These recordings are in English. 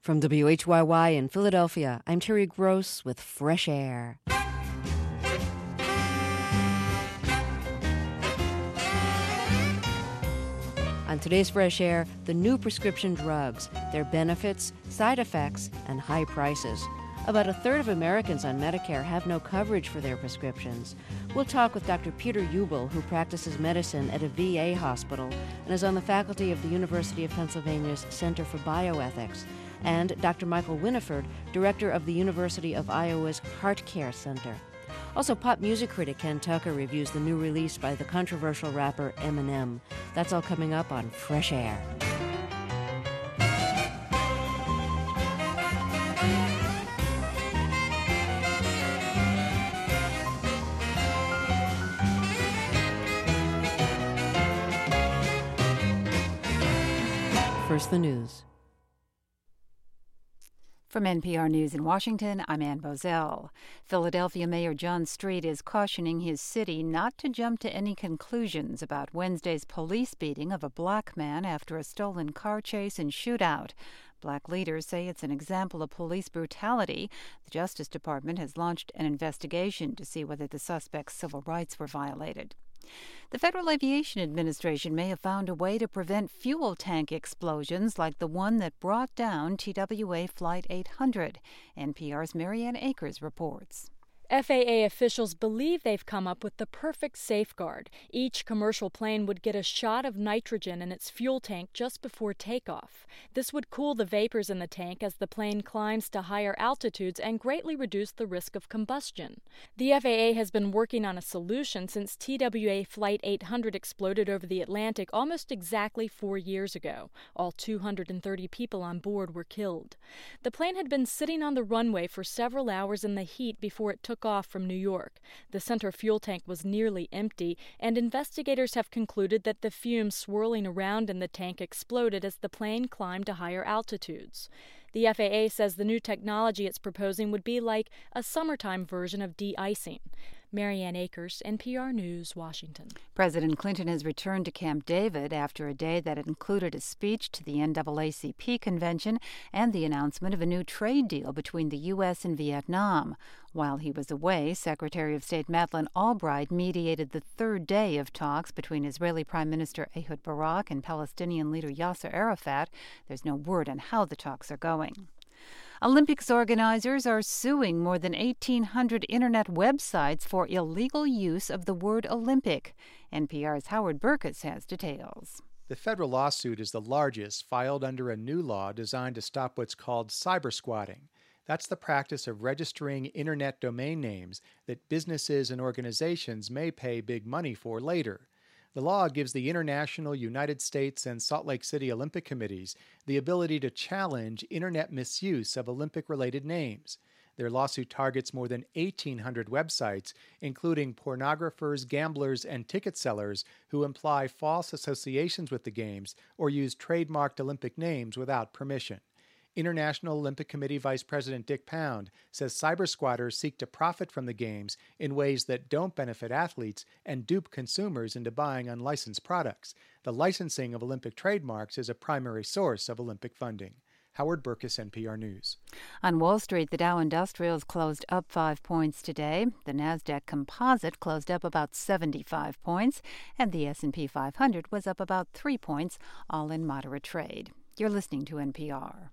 From WHYY in Philadelphia, I'm Terry Gross with Fresh Air. On today's Fresh Air, the new prescription drugs, their benefits, side effects, and high prices. About a third of Americans on Medicare have no coverage for their prescriptions. We'll talk with Dr. Peter Ubel, who practices medicine at a VA hospital and is on the faculty of the University of Pennsylvania's Center for Bioethics, and Dr. Michael Winifred, director of the University of Iowa's Heart Care Center. Also, pop music critic Ken Tucker reviews the new release by the controversial rapper Eminem. That's all coming up on Fresh Air. First, the news. From NPR News in Washington, I'm Ann Bozell. Philadelphia Mayor John Street is cautioning his city not to jump to any conclusions about Wednesday's police beating of a black man after a stolen car chase and shootout. Black leaders say it's an example of police brutality. The Justice Department has launched an investigation to see whether the suspect's civil rights were violated. The Federal Aviation Administration may have found a way to prevent fuel tank explosions like the one that brought down TWA Flight 800. NPR's Marianne Akers reports. FAA officials believe they've come up with the perfect safeguard. Each commercial plane would get a shot of nitrogen in its fuel tank just before takeoff. This would cool the vapors in the tank as the plane climbs to higher altitudes and greatly reduce the risk of combustion. The FAA has been working on a solution since TWA Flight 800 exploded over the Atlantic almost exactly 4 years ago. All 230 people on board were killed. The plane had been sitting on the runway for several hours in the heat before it took off from New York. The center fuel tank was nearly empty, and investigators have concluded that the fumes swirling around in the tank exploded as the plane climbed to higher altitudes. The FAA says the new technology it's proposing would be like a summertime version of de-icing. Marianne Akers, NPR News, Washington. President Clinton has returned to Camp David after a day that included a speech to the NAACP convention and the announcement of a new trade deal between the U.S. and Vietnam. While he was away, Secretary of State Madeleine Albright mediated the third day of talks between Israeli Prime Minister Ehud Barak and Palestinian leader Yasser Arafat. There's no word on how the talks are going. Olympics organizers are suing more than 1,800 Internet websites for illegal use of the word Olympic. NPR's Howard Burkus has details. The federal lawsuit is the largest filed under a new law designed to stop what's called cybersquatting. That's the practice of registering Internet domain names that businesses and organizations may pay big money for later. The law gives the International, United States, and Salt Lake City Olympic Committees the ability to challenge Internet misuse of Olympic-related names. Their lawsuit targets more than 1,800 websites, including pornographers, gamblers, and ticket sellers who imply false associations with the Games or use trademarked Olympic names without permission. International Olympic Committee Vice President Dick Pound says cybersquatters seek to profit from the Games in ways that don't benefit athletes and dupe consumers into buying unlicensed products. The licensing of Olympic trademarks is a primary source of Olympic funding. Howard Burkus, NPR News. On Wall Street, the Dow Industrials closed up 5 points today. The Nasdaq Composite closed up about 75 points, and the S&P 500 was up about 3 points, all in moderate trade. You're listening to NPR.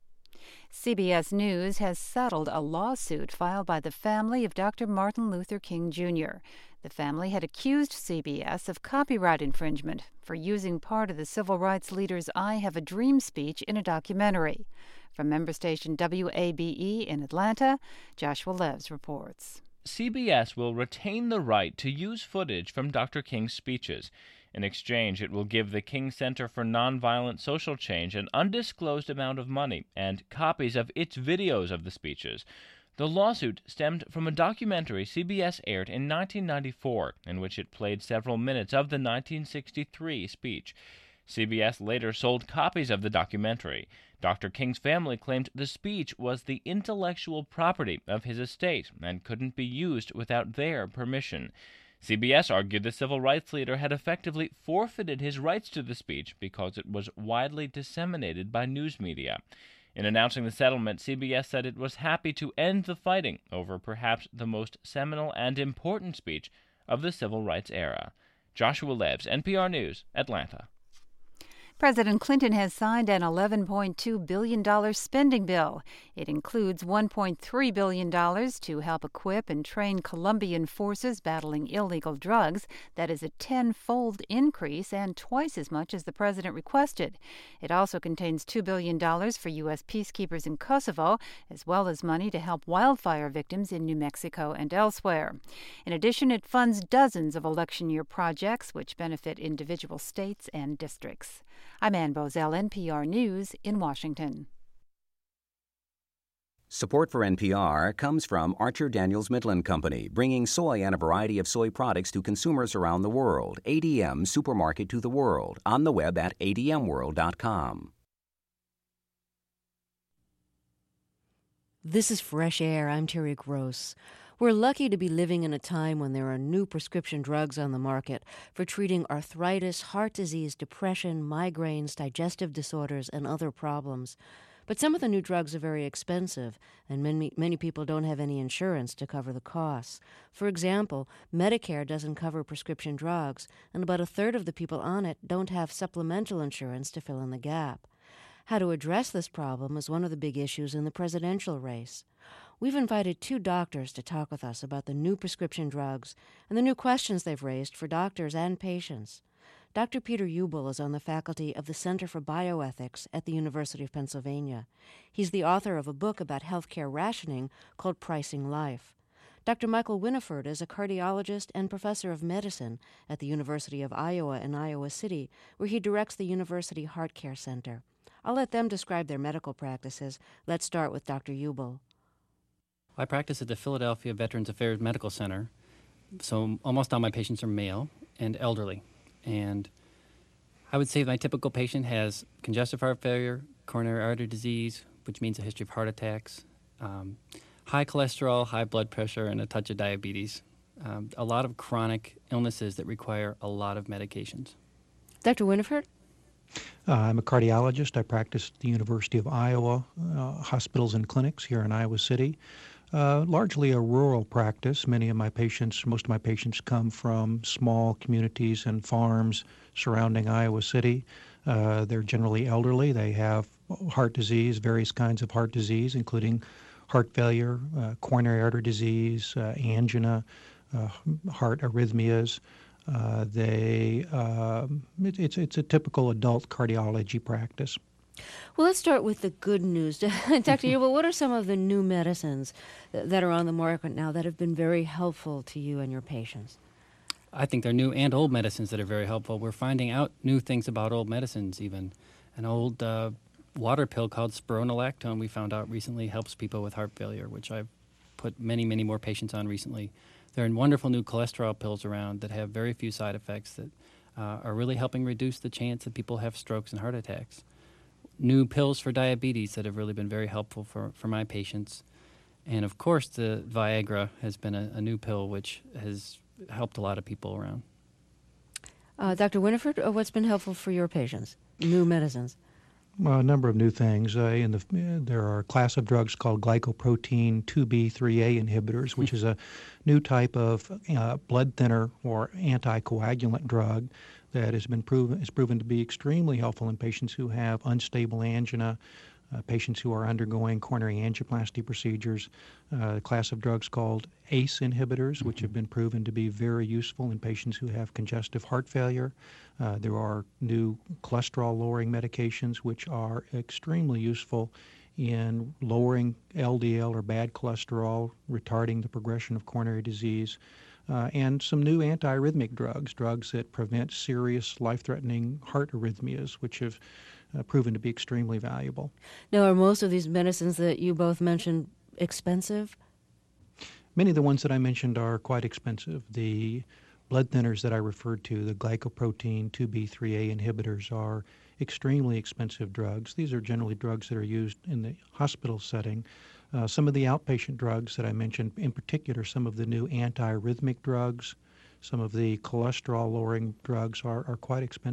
CBS News has settled a lawsuit filed by the family of Dr. Martin Luther King Jr. The family had accused CBS of copyright infringement for using part of the civil rights leader's I Have a Dream speech in a documentary. From member station WABE in Atlanta, Joshua Leves reports. CBS will retain the right to use footage from Dr. King's speeches. In exchange, it will give the King Center for Nonviolent Social Change an undisclosed amount of money and copies of its videos of the speeches. The lawsuit stemmed from a documentary CBS aired in 1994, in which it played several minutes of the 1963 speech. CBS later sold copies of the documentary. Dr. King's family claimed the speech was the intellectual property of his estate and couldn't be used without their permission. CBS argued the civil rights leader had effectively forfeited his rights to the speech because it was widely disseminated by news media. In announcing the settlement, CBS said it was happy to end the fighting over perhaps the most seminal and important speech of the civil rights era. Joshua Lebbs, NPR News, Atlanta. President Clinton has signed an $11.2 billion spending bill. It includes $1.3 billion to help equip and train Colombian forces battling illegal drugs. That is a 10-fold increase and twice as much as the president requested. It also contains $2 billion for U.S. peacekeepers in Kosovo, as well as money to help wildfire victims in New Mexico and elsewhere. In addition, it funds dozens of election year projects which benefit individual states and districts. I'm Ann Bozell, NPR News in Washington. Support for NPR comes from Archer Daniels Midland Company, bringing soy and a variety of soy products to consumers around the world. ADM Supermarket to the world, on the web at admworld.com. This is Fresh Air. I'm Terry Gross. We're lucky to be living in a time when there are new prescription drugs on the market for treating arthritis, heart disease, depression, migraines, digestive disorders, and other problems. But some of the new drugs are very expensive, and many people don't have any insurance to cover the costs. For example, Medicare doesn't cover prescription drugs, and about a third of the people on it don't have supplemental insurance to fill in the gap. How to address this problem is one of the big issues in the presidential race. We've invited two doctors to talk with us about the new prescription drugs and the new questions they've raised for doctors and patients. Dr. Peter Ubel is on the faculty of the Center for Bioethics at the University of Pennsylvania. He's the author of a book about healthcare rationing called Pricing Life. Dr. Michael Winifred is a cardiologist and professor of medicine at the University of Iowa in Iowa City, where he directs the University Heart Care Center. I'll let them describe their medical practices. Let's start with Dr. Ubel. I practice at the Philadelphia Veterans Affairs Medical Center, so almost all my patients are male and elderly. And I would say my typical patient has congestive heart failure, coronary artery disease, which means a history of heart attacks, high cholesterol, high blood pressure, and a touch of diabetes. A lot of chronic illnesses that require a lot of medications. Dr. Winifred? I'm a cardiologist. I practice at the University of Iowa hospitals and clinics here in Iowa City. Largely a rural practice. Most of my patients come from small communities and farms surrounding Iowa City. They're generally elderly. They have heart disease, various kinds of heart disease, including heart failure, coronary artery disease, angina, heart arrhymnias. It's a typical adult cardiology practice. Well, let's start with the good news. Dr. Ubel, what are some of the new medicines that are on the market now that have been very helpful to you and your patients? I think they're new and old medicines that are very helpful. We're finding out new things about old medicines even. An old water pill called spironolactone we found out recently helps people with heart failure, which I've put many, many more patients on recently. There are wonderful new cholesterol pills around that have very few side effects that are really helping reduce the chance that people have strokes and heart attacks. New pills for diabetes that have really been very helpful for my patients. And, of course, the Viagra has been a new pill which has helped a lot of people around. Dr. Winifred, what's been helpful for your patients? New medicines? A number of new things. There are a class of drugs called glycoprotein 2B3A inhibitors, which is a new type of blood thinner or anticoagulant drug that is proven to be extremely helpful in patients who have unstable angina, patients who are undergoing coronary angioplasty procedures. A class of drugs called ACE inhibitors, which have been proven to be very useful in patients who have congestive heart failure. There are new cholesterol-lowering medications, which are extremely useful in lowering LDL or bad cholesterol, retarding the progression of coronary disease. And some new antiarrhythmic drugs that prevent serious life-threatening heart arrhythmias, which have proven to be extremely valuable. Now, are most of these medicines that you both mentioned expensive? Many of the ones that I mentioned are quite expensive. The blood thinners that I referred to, the glycoprotein 2B3A inhibitors, are extremely expensive drugs. These are generally drugs that are used in the hospital setting. Some of the outpatient drugs that I mentioned, in particular, some of the new antiarrhythmic drugs, some of the cholesterol-lowering drugs are quite expensive.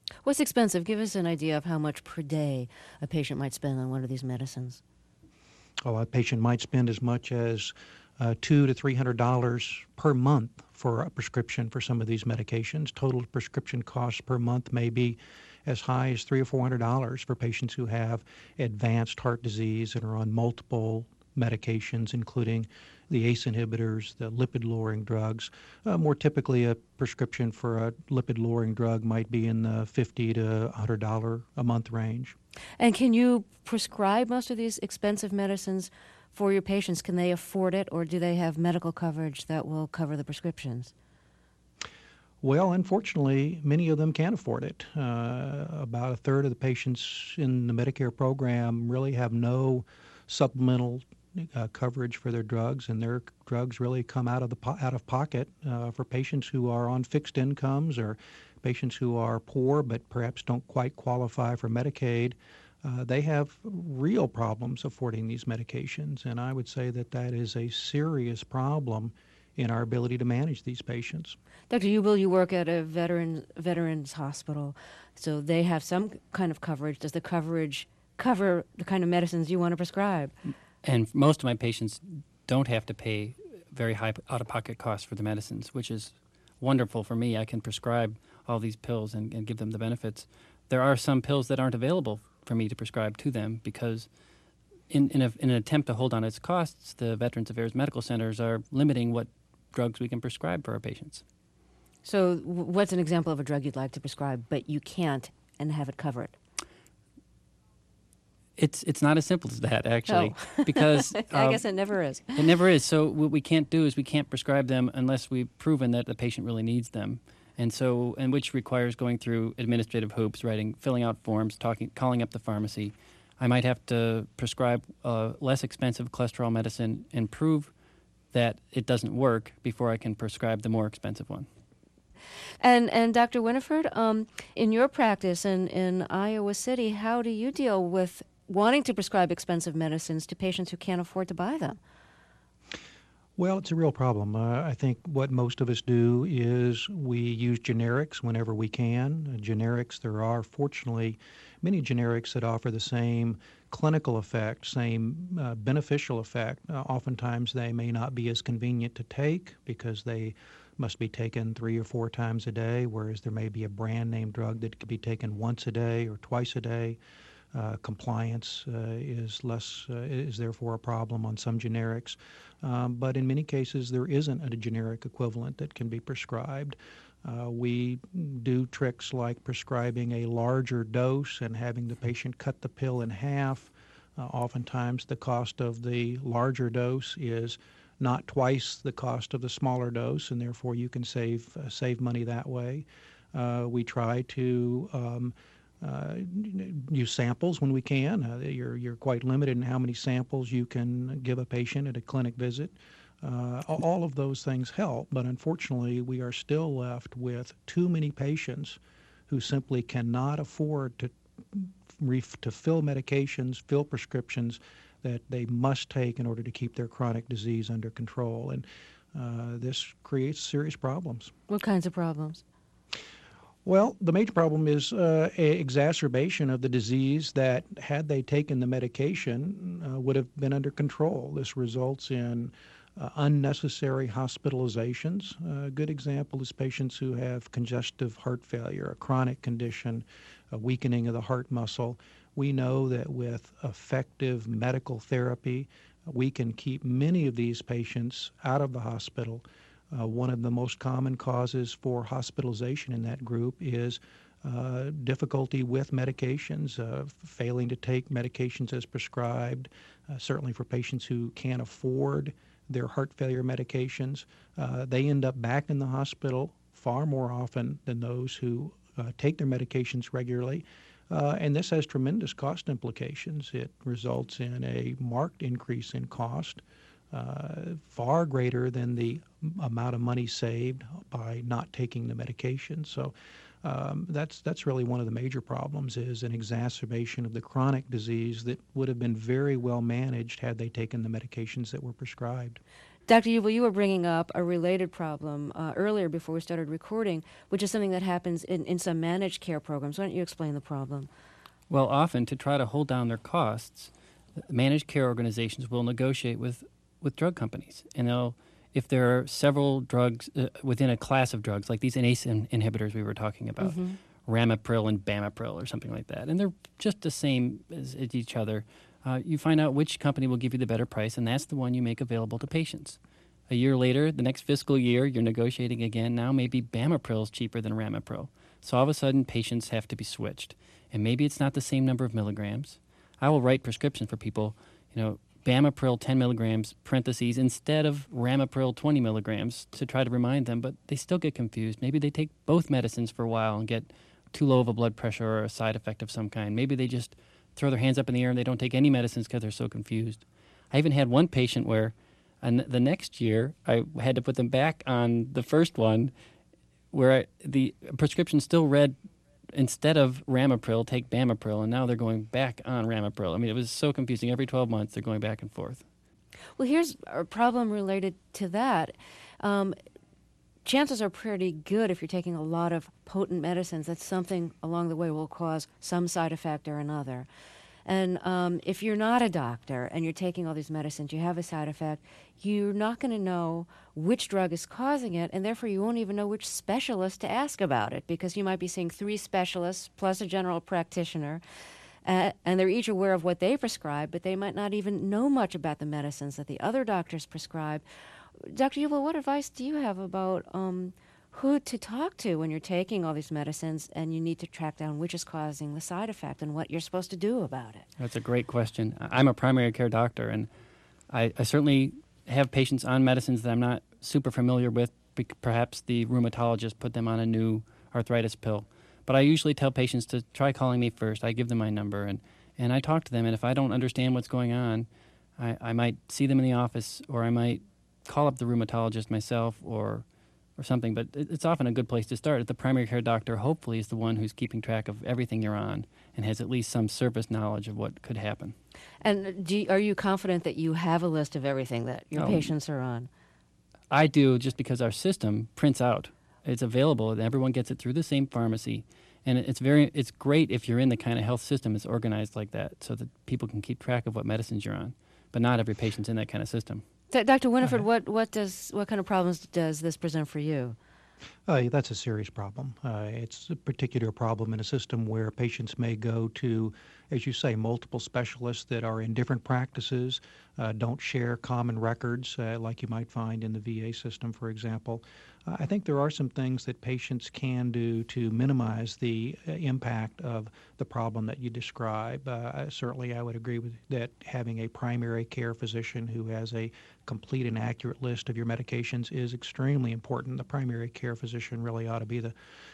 What's expensive? Give us an idea of how much per day a patient might spend on one of these medicines. Oh, a patient might spend as much as $200 to $300 per month for a prescription for some of these medications. Total prescription costs per month may be as high as $300 or $400 for patients who have advanced heart disease and are on multiple medications, including the ACE inhibitors, the lipid-lowering drugs. More typically, a prescription for a lipid-lowering drug might be in the $50 to $100 a month range. And can you prescribe most of these expensive medicines for your patients? Can they afford it, or do they have medical coverage that will cover the prescriptions? Well, unfortunately, many of them can't afford it. About a third of the patients in the Medicare program really have no supplemental coverage for their drugs, and their drugs really come out of pocket for patients who are on fixed incomes or patients who are poor but perhaps don't quite qualify for Medicaid. They have real problems affording these medications, and I would say that that is a serious problem in our ability to manage these patients. Dr. Ubel, you work at a veterans hospital, so they have some kind of coverage. Does the coverage cover the kind of medicines you want to prescribe? And most of my patients don't have to pay very high out-of-pocket costs for the medicines, which is wonderful for me. I can prescribe all these pills and give them the benefits. There are some pills that aren't available for me to prescribe to them because in an attempt to hold on its costs, the Veterans Affairs Medical Centers are limiting what drugs we can prescribe for our patients. So what's an example of a drug you'd like to prescribe, but you can't and have it covered? It's not as simple as that, actually, because I guess it never is. It never is. So what we can't do is we can't prescribe them unless we've proven that the patient really needs them, and which requires going through administrative hoops, filling out forms, calling up the pharmacy. I might have to prescribe a less expensive cholesterol medicine and prove that it doesn't work before I can prescribe the more expensive one. And Dr. Winifred, in your practice in Iowa City, how do you deal with wanting to prescribe expensive medicines to patients who can't afford to buy them? Well, it's a real problem. I think what most of us do is we use generics whenever we can. Generics, there are fortunately many generics that offer the same clinical effect, same beneficial effect. Oftentimes they may not be as convenient to take because they must be taken 3 or 4 times a day, whereas there may be a brand name drug that could be taken once a day or twice a day. Compliance is therefore a problem on some generics. But in many cases, there isn't a generic equivalent that can be prescribed. We do tricks like prescribing a larger dose and having the patient cut the pill in half. Oftentimes, the cost of the larger dose is not twice the cost of the smaller dose, and therefore you can save money that way. We try to use samples when we can. You're quite limited in how many samples you can give a patient at a clinic visit. All of those things help, but unfortunately we are still left with too many patients who simply cannot afford to fill medications, fill prescriptions that they must take in order to keep their chronic disease under control. And this creates serious problems. What kinds of problems? Well, the major problem is an exacerbation of the disease that, had they taken the medication, would have been under control. This results in unnecessary hospitalizations. A good example is patients who have congestive heart failure, a chronic condition, a weakening of the heart muscle. We know that with effective medical therapy, we can keep many of these patients out of the hospital. One of the most common causes for hospitalization in that group is difficulty with medications, failing to take medications as prescribed, certainly for patients who can't afford their heart failure medications. They end up back in the hospital far more often than those who take their medications regularly. And this has tremendous cost implications. It results in a marked increase in cost, far greater than the amount of money saved by not taking the medication. So that's really one of the major problems, is an exacerbation of the chronic disease that would have been very well managed had they taken the medications that were prescribed. Dr. Ubel, you were bringing up a related problem earlier before we started recording, which is something that happens in some managed care programs. Why don't you explain the problem? Well, often to try to hold down their costs, managed care organizations will negotiate with drug companies. And if there are several drugs within a class of drugs, like these ACE inhibitors we were talking about, Ramipril and Bamipril or something like that, and they're just the same as each other, you find out which company will give you the better price, and that's the one you make available to patients. A year later, the next fiscal year, you're negotiating again. Now maybe Bamipril is cheaper than Ramipril. So all of a sudden, patients have to be switched. And maybe it's not the same number of milligrams. I will write prescriptions for people, Bamipril 10 milligrams, parentheses, instead of Ramipril 20 milligrams to try to remind them, but they still get confused. Maybe they take both medicines for a while and get too low of a blood pressure or a side effect of some kind. Maybe they just throw their hands up in the air and they don't take any medicines because they're so confused. I even had one patient where the next year I had to put them back on the first one where the prescription still read, instead of Ramipril, take Bamipril, and now they're going back on Ramipril. I mean, it was so confusing. Every 12 months, they're going back and forth. Well, here's a problem related to that. Chances are pretty good if you're taking a lot of potent medicines that something along the way will cause some side effect or another. And if you're not a doctor and you're taking all these medicines, you have a side effect, you're not going to know which drug is causing it, and therefore you won't even know which specialist to ask about it, because you might be seeing 3 specialists plus a general practitioner, and they're each aware of what they prescribe, but they might not even know much about the medicines that the other doctors prescribe. Dr. Ubel, what advice do you have about who to talk to when you're taking all these medicines and you need to track down which is causing the side effect and what you're supposed to do about it? That's a great question. I'm a primary care doctor, and I certainly have patients on medicines that I'm not super familiar with. Perhaps the rheumatologist put them on a new arthritis pill. But I usually tell patients to try calling me first. I give them my number, and I talk to them, and if I don't understand what's going on, I might see them in the office, or I might call up the rheumatologist myself or something, but it's often a good place to start. The primary care doctor hopefully is the one who's keeping track of everything you're on and has at least some surface knowledge of what could happen. And are you confident that you have a list of everything that your patients are on? I do, just because our system prints out. It's available, and everyone gets it through the same pharmacy. And it's great if you're in the kind of health system that's organized like that, so that people can keep track of what medicines you're on. But not every patient's in that kind of system. Dr. Winifred, what kind of problems does this present for you? That's a serious problem. It's a particular problem in a system where patients may go to, as you say, multiple specialists that are in different practices, don't share common records like you might find in the VA system, for example. I think there are some things that patients can do to minimize the impact of the problem that you describe. Certainly, I would agree with that. Having a primary care physician who has a complete and accurate list of your medications is extremely important. The primary care physician really ought to be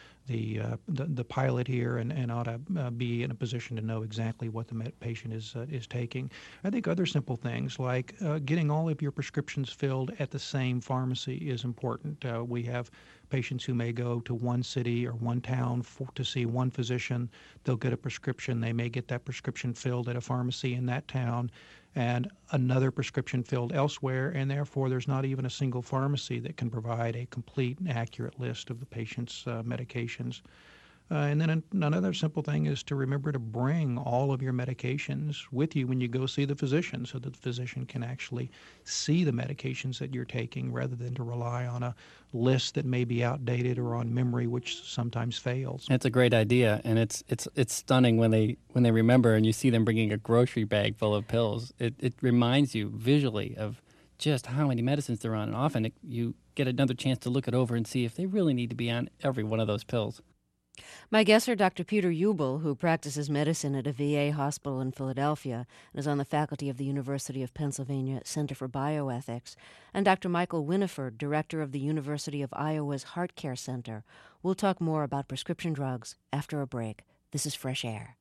the pilot here and ought to be in a position to know exactly what the patient is taking. I think other simple things like getting all of your prescriptions filled at the same pharmacy is important. We have patients who may go to one city or one town to see one physician. They'll get a prescription. They may get that prescription filled at a pharmacy in that town and another prescription filled elsewhere, and therefore there's not even a single pharmacy that can provide a complete and accurate list of the patient's medications. And then another simple thing is to remember to bring all of your medications with you when you go see the physician, so that the physician can actually see the medications that you're taking rather than to rely on a list that may be outdated or on memory, which sometimes fails. That's a great idea, and it's stunning when they remember and you see them bringing a grocery bag full of pills. It reminds you visually of just how many medicines they're on, and often you get another chance to look it over and see if they really need to be on every one of those pills. My guests are Dr. Peter Ubel, who practices medicine at a VA hospital in Philadelphia and is on the faculty of the University of Pennsylvania Center for Bioethics, and Dr. Michael Winifred, director of the University of Iowa's Heart Care Center. We'll talk more about prescription drugs after a break. This is Fresh Air.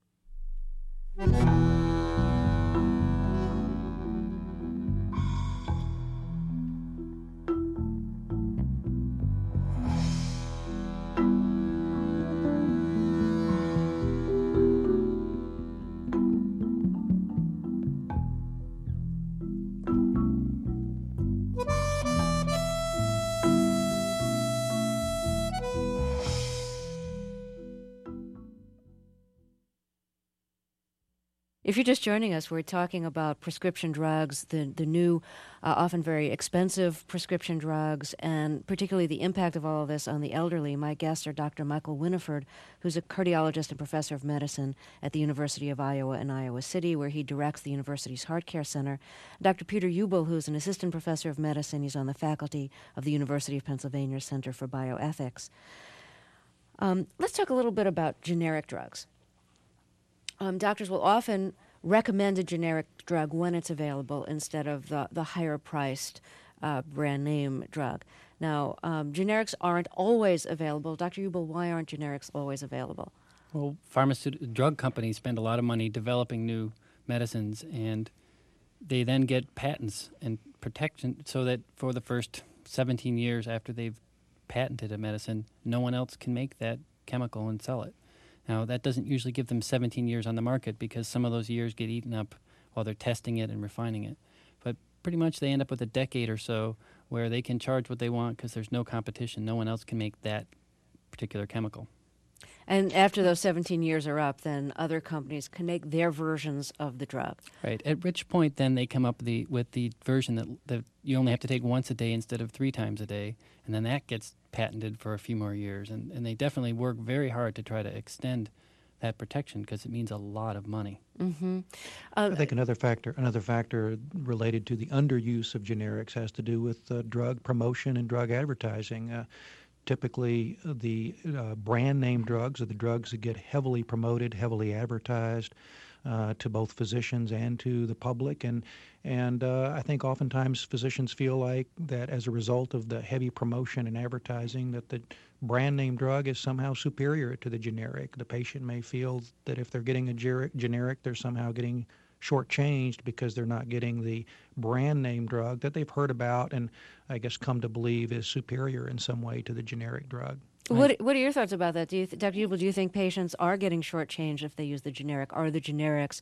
If you're just joining us, we're talking about prescription drugs, the new, often very expensive prescription drugs, and particularly the impact of all of this on the elderly. My guests are Dr. Michael Winifred, who's a cardiologist and professor of medicine at the University of Iowa in Iowa City, where he directs the university's Heart Care Center. Dr. Peter Ubel, who's an assistant professor of medicine. He's on the faculty of the University of Pennsylvania Center for Bioethics. Let's talk a little bit about generic drugs. Doctors will often recommend a generic drug when it's available instead of the higher-priced brand name drug. Now, generics aren't always available. Dr. Ubel, why aren't generics always available? Well, drug companies spend a lot of money developing new medicines, and they then get patents and protection so that for the first 17 years after they've patented a medicine, no one else can make that chemical and sell it. Now, that doesn't usually give them 17 years on the market because some of those years get eaten up while they're testing it and refining it. But pretty much they end up with a decade or so where they can charge what they want because there's no competition. No one else can make that particular chemical. And after those 17 years are up, then other companies can make their versions of the drug. Right. At which point, then they come up with the version that you only have to take once a day instead of 3 times a day, and then that gets patented for a few more years. And they definitely work very hard to try to extend that protection because it means a lot of money. Mm-hmm. I think another factor related to the underuse of generics has to do with drug promotion and drug advertising. Typically, the brand name drugs are the drugs that get heavily promoted, heavily advertised to both physicians and to the public. And I think oftentimes physicians feel like that as a result of the heavy promotion and advertising that the brand name drug is somehow superior to the generic. The patient may feel that if they're getting a generic, they're somehow getting shortchanged because they're not getting the brand name drug that they've heard about and I guess come to believe is superior in some way to the generic drug. What are your thoughts about that? Dr. Ubel, do you think patients are getting shortchanged if they use the generic? Are the generics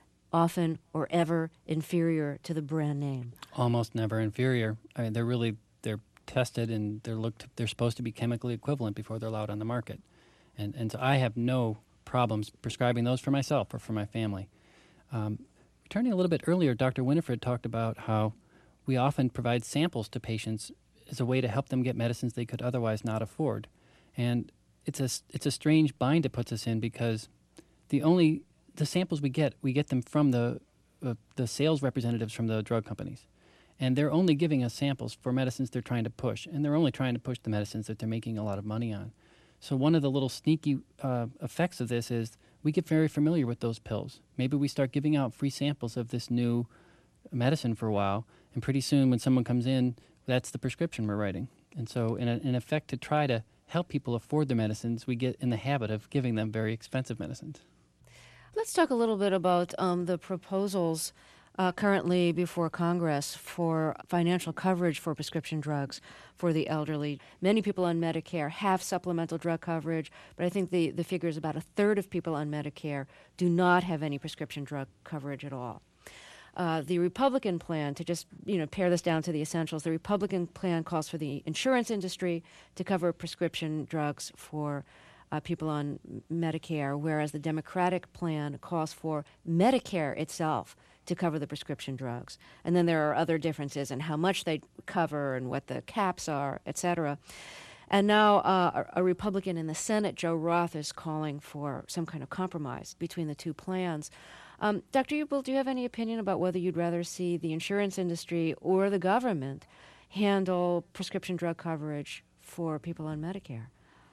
often or ever inferior to the brand name? Almost never inferior. I mean, they're tested and they're supposed to be chemically equivalent before they're allowed on the market. And so I have no problems prescribing those for myself or for my family. Returning a little bit earlier, Dr. Winifred talked about how we often provide samples to patients as a way to help them get medicines they could otherwise not afford. And it's a strange bind it puts us in because the samples we get them from the sales representatives from the drug companies. And they're only giving us samples for medicines they're trying to push. And they're only trying to push the medicines that they're making a lot of money on. So one of the little sneaky effects of this is we get very familiar with those pills. Maybe we start giving out free samples of this new medicine for a while, and pretty soon when someone comes in, that's the prescription we're writing. And so in effect, to try to help people afford their medicines, we get in the habit of giving them very expensive medicines. Let's talk a little bit about the proposals currently before Congress for financial coverage for prescription drugs for the elderly. Many people on Medicare have supplemental drug coverage, but I think the figure is about a third of people on Medicare do not have any prescription drug coverage at all. The Republican plan, to just pare this down to the essentials, the Republican plan calls for the insurance industry to cover prescription drugs for people on Medicare, whereas the Democratic plan calls for Medicare itself to cover the prescription drugs. And then there are other differences in how much they cover and what the caps are, et cetera. And now a Republican in the Senate, Joe Roth, is calling for some kind of compromise between the two plans. Dr. Ubel, do you have any opinion about whether you'd rather see the insurance industry or the government handle prescription drug coverage for people on Medicare?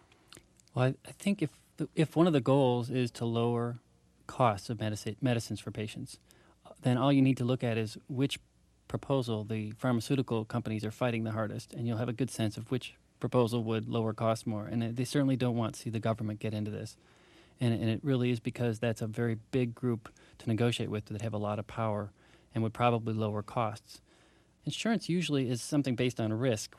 Well, I think if one of the goals is to lower costs of medicines for patients, then all you need to look at is which proposal the pharmaceutical companies are fighting the hardest, and you'll have a good sense of which proposal would lower costs more. And they certainly don't want to see the government get into this. And it really is because that's a very big group to negotiate with that have a lot of power and would probably lower costs. Insurance usually is something based on risk.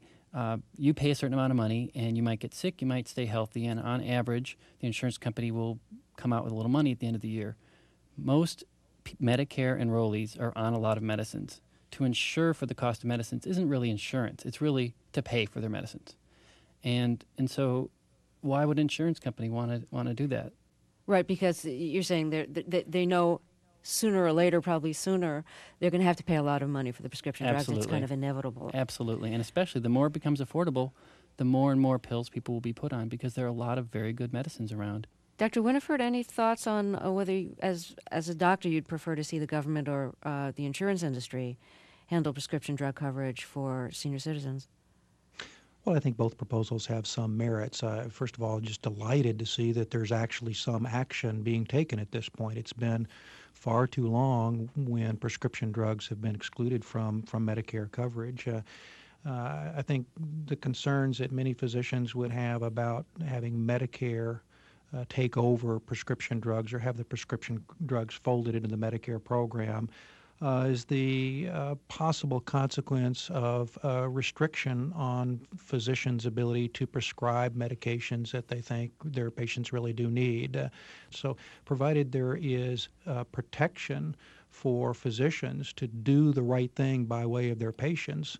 You pay a certain amount of money, and you might get sick, you might stay healthy, and on average, the insurance company will come out with a little money at the end of the year. Most Medicare enrollees are on a lot of medicines. To insure for the cost of medicines isn't really insurance. It's really to pay for their medicines. And so why would an insurance company want to do that? Right, because you're saying they know sooner or later, probably sooner, they're going to have to pay a lot of money for the prescription drugs. Absolutely. It's kind of inevitable. Absolutely. And especially the more it becomes affordable, the more and more pills people will be put on because there are a lot of very good medicines around. Dr. Winifred, any thoughts on whether, as a doctor, you'd prefer to see the government or the insurance industry handle prescription drug coverage for senior citizens? Well, I think both proposals have some merits. First of all, just delighted to see that there's actually some action being taken at this point. It's been far too long when prescription drugs have been excluded from Medicare coverage. I think the concerns that many physicians would have about having Medicare take over prescription drugs or have the prescription drugs folded into the Medicare program is the possible consequence of restriction on physicians' ability to prescribe medications that they think their patients really do need. So provided there is protection for physicians to do the right thing by way of their patients,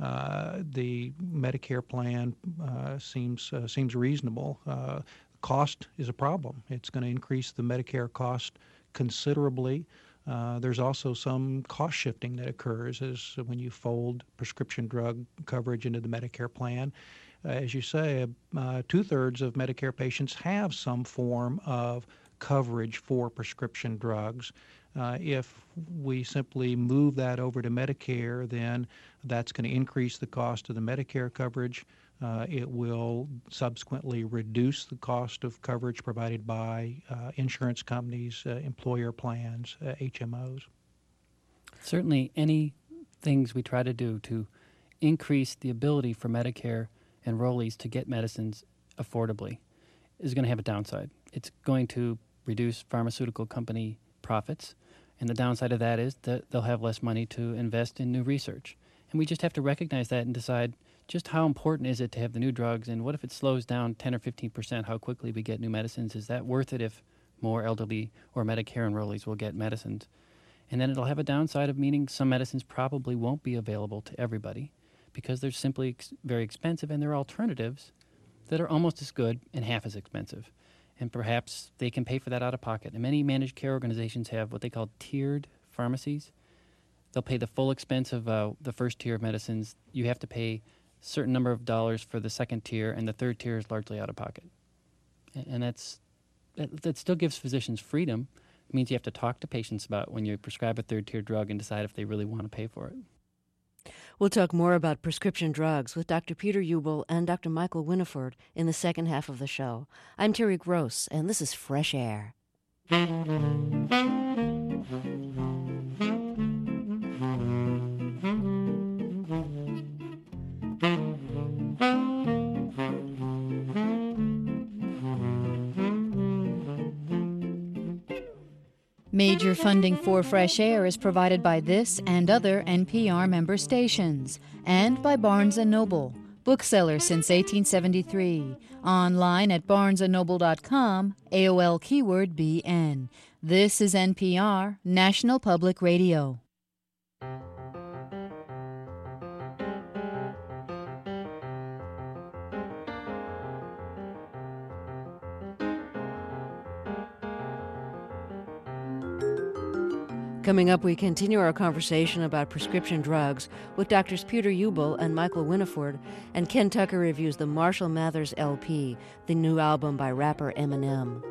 the Medicare plan seems reasonable. Cost is a problem. It's going to increase the Medicare cost considerably. There's also some cost shifting that occurs as when you fold prescription drug coverage into the Medicare plan. As you say, 2/3 of Medicare patients have some form of coverage for prescription drugs. If we simply move that over to Medicare, then that's going to increase the cost of the Medicare coverage. It will subsequently reduce the cost of coverage provided by insurance companies, employer plans, HMOs. Certainly, any things we try to do to increase the ability for Medicare enrollees to get medicines affordably is going to have a downside. It's going to reduce pharmaceutical company profits, and the downside of that is that they'll have less money to invest in new research. And we just have to recognize that and decide just how important is it to have the new drugs, and what if it slows down 10 or 15% how quickly we get new medicines? Is that worth it if more elderly or Medicare enrollees will get medicines? And then it'll have a downside of meaning some medicines probably won't be available to everybody because they're simply very expensive, and there are alternatives that are almost as good and half as expensive. And perhaps they can pay for that out of pocket. And many managed care organizations have what they call tiered pharmacies. They'll pay the full expense of the first tier of medicines. You have to pay a certain number of dollars for the second tier, and the third tier is largely out of pocket. And that still gives physicians freedom. It means you have to talk to patients about when you prescribe a third tier drug and decide if they really want to pay for it. We'll talk more about prescription drugs with Dr. Peter Ubel and Dr. Michael Winifred in the second half of the show. I'm Terry Gross, and this is Fresh Air. Major funding for Fresh Air is provided by this and other NPR member stations, and by Barnes & Noble, bookseller since 1873. Online at barnesandnoble.com, AOL keyword BN. This is NPR, National Public Radio. Coming up, we continue our conversation about prescription drugs with Drs. Peter Ubel and Michael Winifred, and Ken Tucker reviews the Marshall Mathers LP, the new album by rapper Eminem.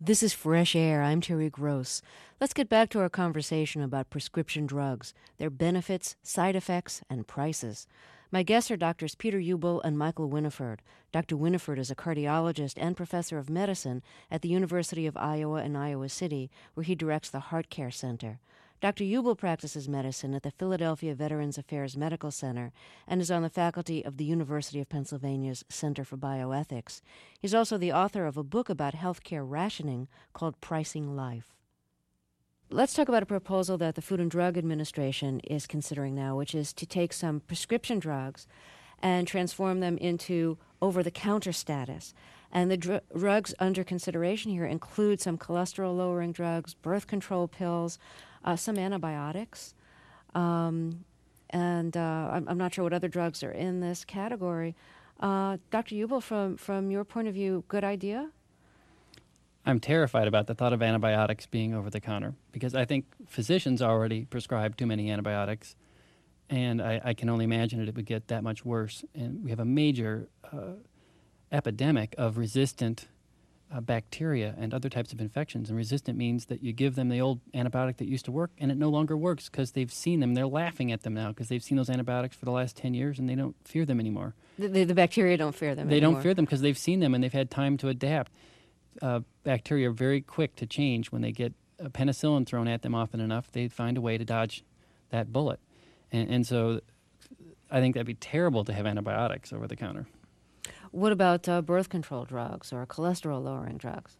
This is Fresh Air. I'm Terry Gross. Let's get back to our conversation about prescription drugs, their benefits, side effects, and prices. My guests are Drs. Peter Ubel and Michael Winifred. Dr. Winifred is a cardiologist and professor of medicine at the University of Iowa in Iowa City, where he directs the Heart Care Center. Dr. Ubel practices medicine at the Philadelphia Veterans Affairs Medical Center and is on the faculty of the University of Pennsylvania's Center for Bioethics. He's also the author of a book about healthcare rationing called Pricing Life. Let's talk about a proposal that the Food and Drug Administration is considering now, which is to take some prescription drugs and transform them into over-the-counter status. And the drugs under consideration here include some cholesterol-lowering drugs, birth control pills, some antibiotics, and I'm not sure what other drugs are in this category. Dr. Ubel, from your point of view, good idea? I'm terrified about the thought of antibiotics being over-the-counter because I think physicians already prescribe too many antibiotics, and I can only imagine it would get that much worse. And we have a major epidemic of resistant bacteria and other types of infections. And resistant means that you give them the old antibiotic that used to work, and it no longer works because they've seen them. They're laughing at them now because they've seen those antibiotics for the last 10 years, and they don't fear them anymore. The bacteria don't fear them They anymore. don't fear them because they've seen them, and they've had time to adapt. Bacteria are very quick to change. When they get penicillin thrown at them often enough, they find a way to dodge that bullet. And so I think that'd be terrible to have antibiotics over the counter. What about birth control drugs or cholesterol-lowering drugs?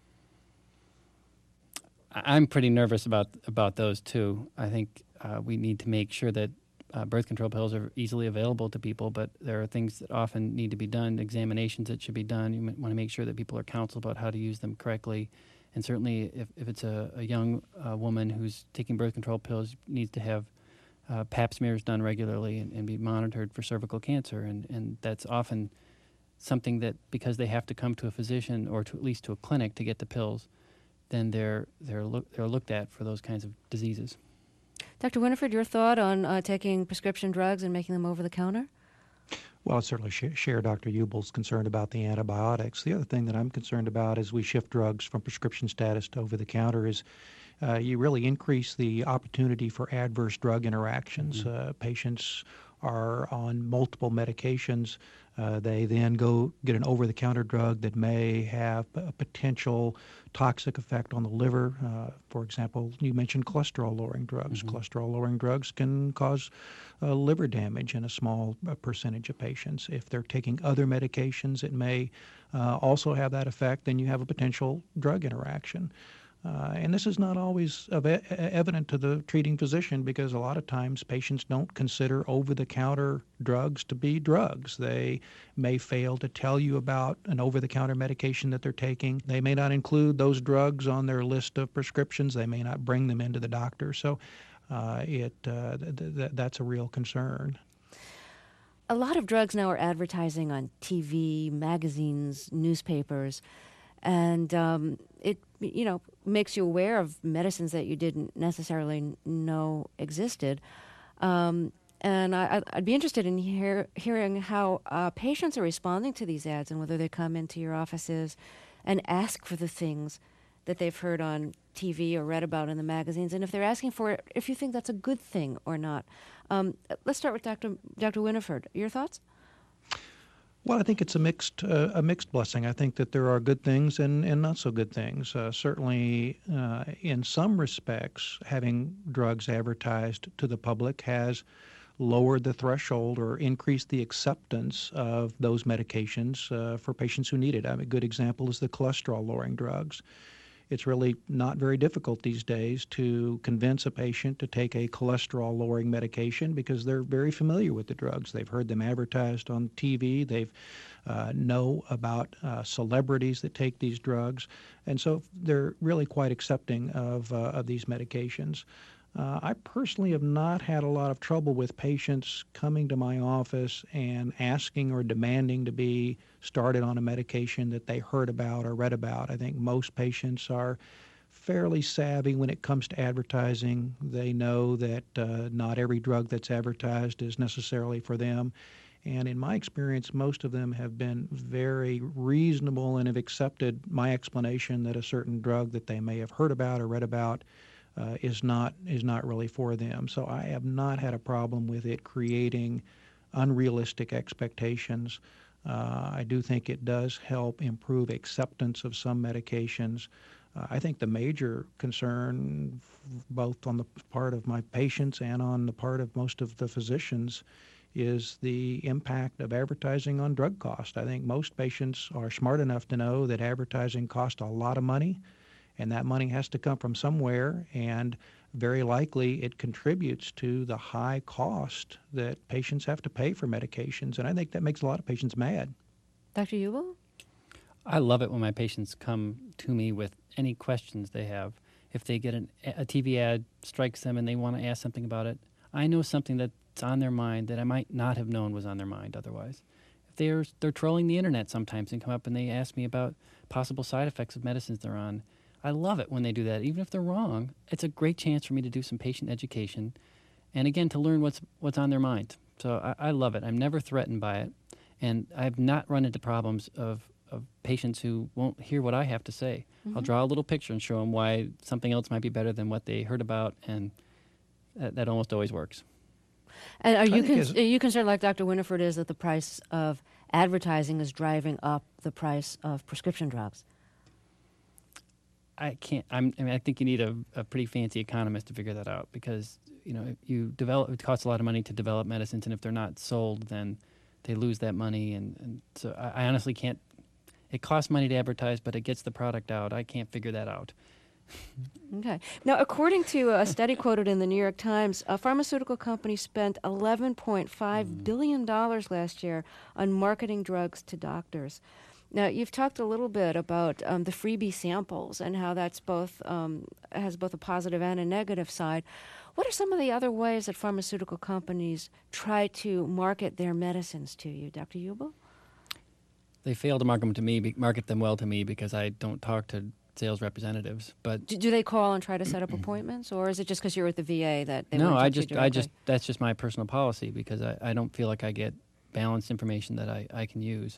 I'm pretty nervous about those, too. I think we need to make sure that birth control pills are easily available to people, but there are things that often need to be done, examinations that should be done. You want to make sure that people are counseled about how to use them correctly. And certainly if it's a young woman who's taking birth control pills, needs to have pap smears done regularly and be monitored for cervical cancer. And that's often something that, because they have to come to a physician or to at least to a clinic to get the pills, then they're looked at for those kinds of diseases. Dr. Winifred, your thought on taking prescription drugs and making them over the counter? Well, I certainly share Dr. Ubel's concern about the antibiotics. The other thing that I'm concerned about as we shift drugs from prescription status to over the counter is you really increase the opportunity for adverse drug interactions. Patients are on multiple medications. They then go get an over-the-counter drug that may have a potential toxic effect on the liver. For example, you mentioned cholesterol-lowering drugs. Cholesterol-lowering drugs can cause liver damage in a small percentage of patients. If they're taking other medications, it may also have that effect. Then you have a potential drug interaction. And this is not always evident to the treating physician because a lot of times patients don't consider over-the-counter drugs to be drugs. They may fail to tell you about an over-the-counter medication that they're taking. They may not include those drugs on their list of prescriptions. They may not bring them into the doctor. So that's a real concern. A lot of drugs now are advertising on TV, magazines, newspapers. And it, makes you aware of medicines that you didn't necessarily know existed. And I'd be interested in hearing how patients are responding to these ads and whether they come into your offices and ask for the things that they've heard on TV or read about in the magazines, and if they're asking for it, if you think that's a good thing or not. Let's start with Dr. Winifred. Your thoughts? Well, I think it's a mixed blessing. I think that there are good things and not so good things. Certainly, in some respects, having drugs advertised to the public has lowered the threshold or increased the acceptance of those medications for patients who need it. A good example is the cholesterol-lowering drugs. It's really not very difficult these days to convince a patient to take a cholesterol-lowering medication because they're very familiar with the drugs. They've heard them advertised on TV. They know about celebrities that take these drugs. And so they're really quite accepting of these medications. I personally have not had a lot of trouble with patients coming to my office and asking or demanding to be started on a medication that they heard about or read about. I think most patients are fairly savvy when it comes to advertising. They know that not every drug that's advertised is necessarily for them. And in my experience, most of them have been very reasonable and have accepted my explanation that a certain drug that they may have heard about or read about is not really for them. So I have not had a problem with it creating unrealistic expectations. I do think it does help improve acceptance of some medications. I think the major concern, both on the part of my patients and on the part of most of the physicians, is the impact of advertising on drug cost. I think most patients are smart enough to know that advertising costs a lot of money, and that money has to come from somewhere, and very likely it contributes to the high cost that patients have to pay for medications, and I think that makes a lot of patients mad. Dr. Ubel? I love it when my patients come to me with any questions they have. If they get a TV ad strikes them and they want to ask something about it, I know something that's on their mind that I might not have known was on their mind otherwise. If they're trolling the internet sometimes and come up and they ask me about possible side effects of medicines they're on, I love it when they do that. Even if they're wrong, it's a great chance for me to do some patient education and, again, to learn what's on their mind. So I love it. I'm never threatened by it. And I've not run into problems of patients who won't hear what I have to say. Mm-hmm. I'll draw a little picture and show them why something else might be better than what they heard about, and that almost always works. And are you concerned, like Dr. Winifred is, that the price of advertising is driving up the price of prescription drugs? I think you need a pretty fancy economist to figure that out, because it costs a lot of money to develop medicines, and if they're not sold, then they lose that money. And so I honestly can't. It costs money to advertise, but it gets the product out. I can't figure that out. Okay. Now, according to a study quoted in the New York Times, a pharmaceutical company spent $11.5 billion last year on marketing drugs to doctors. Now, you've talked a little bit about the freebie samples and how that's has both a positive and a negative side. What are some of the other ways that pharmaceutical companies try to market their medicines to you, Dr. Ubel? They fail to market them well to me because I don't talk to sales representatives. But do they call and try to set up appointments, or is it just because you're at the VA that they No, want to talk to you directly? that's just my personal policy, because I don't feel like I get balanced information that I can use.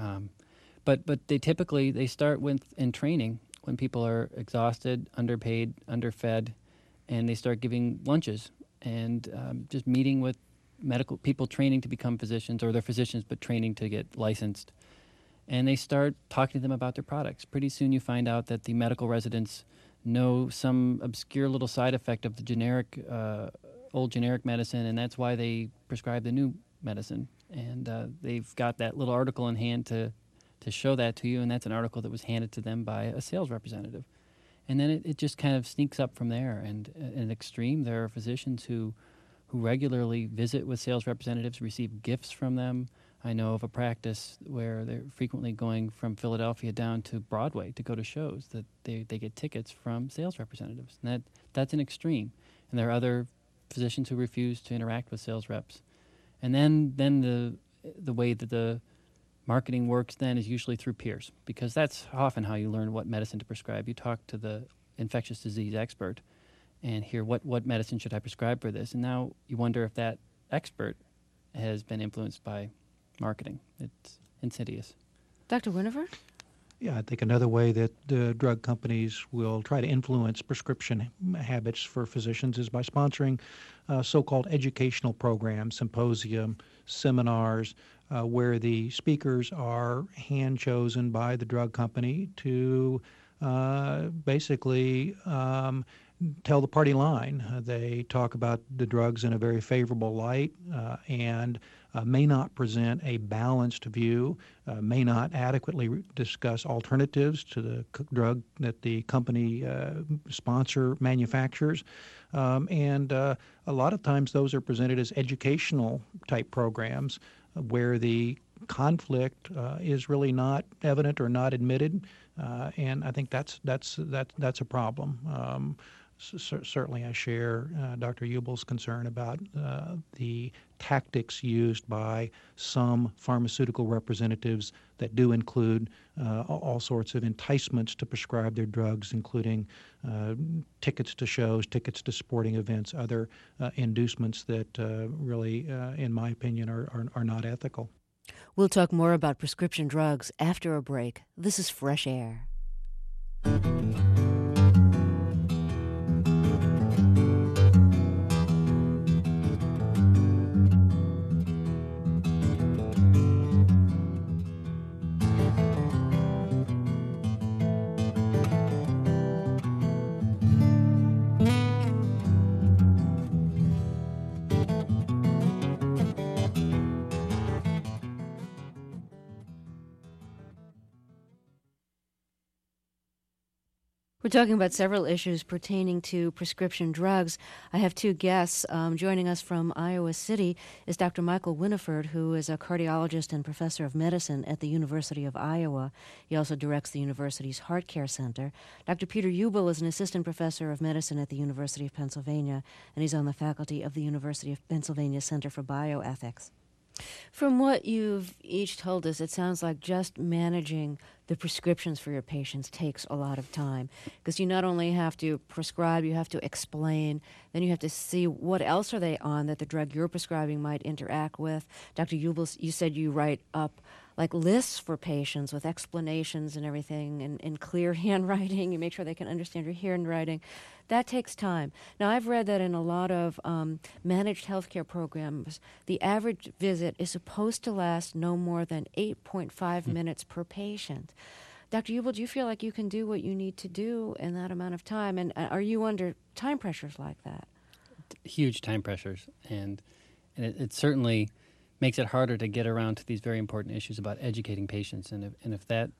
But they start in training when people are exhausted, underpaid, underfed, and they start giving lunches and just meeting with medical people training to become physicians, or they're physicians but training to get licensed. And they start talking to them about their products. Pretty soon you find out that the medical residents know some obscure little side effect of the old generic medicine, and that's why they prescribe the new medicine. And they've got that little article in hand to show that to you, and that's an article that was handed to them by a sales representative. And then it just kind of sneaks up from there. And at an extreme, there are physicians who regularly visit with sales representatives, receive gifts from them. I know of a practice where they're frequently going from Philadelphia down to Broadway to go to shows, that they get tickets from sales representatives. And that's an extreme. And there are other physicians who refuse to interact with sales reps. And then the way that the marketing works then is usually through peers, because that's often how you learn what medicine to prescribe. You talk to the infectious disease expert and hear what medicine should I prescribe for this. And now you wonder if that expert has been influenced by marketing. It's insidious. Dr. Winifred? Yeah, I think another way that drug companies will try to influence prescription habits for physicians is by sponsoring so-called educational programs, symposium, seminars, where the speakers are hand-chosen by the drug company to basically tell the party line. They talk about the drugs in a very favorable light and may not present a balanced view, may not adequately discuss alternatives to the drug that the company sponsor manufactures. And a lot of times those are presented as educational type programs where the conflict is really not evident or not admitted. And I think that's a problem. certainly I share Dr. Ubel's concern about the tactics used by some pharmaceutical representatives that do include all sorts of enticements to prescribe their drugs, including tickets to shows, tickets to sporting events, other inducements that really, in my opinion, are not ethical. We'll talk more about prescription drugs after a break. This is Fresh Air. We're talking about several issues pertaining to prescription drugs. I have two guests. Joining us from Iowa City is Dr. Michael Winifred, who is a cardiologist and professor of medicine at the University of Iowa. He also directs the university's Heart Care Center. Dr. Peter Ubel is an assistant professor of medicine at the University of Pennsylvania, and he's on the faculty of the University of Pennsylvania Center for Bioethics. From what you've each told us, it sounds like just managing the prescriptions for your patients takes a lot of time, because you not only have to prescribe, you have to explain, then you have to see what else are they on that the drug you're prescribing might interact with. Dr. Ubel, you said you write up like lists for patients with explanations and everything in clear handwriting. You make sure they can understand your handwriting. That takes time. Now, I've read that in a lot of managed healthcare programs, the average visit is supposed to last no more than 8.5 minutes per patient. Dr. Ubel, do you feel like you can do what you need to do in that amount of time? And are you under time pressures like that? Huge time pressures. And it certainly makes it harder to get around to these very important issues about educating patients. And if that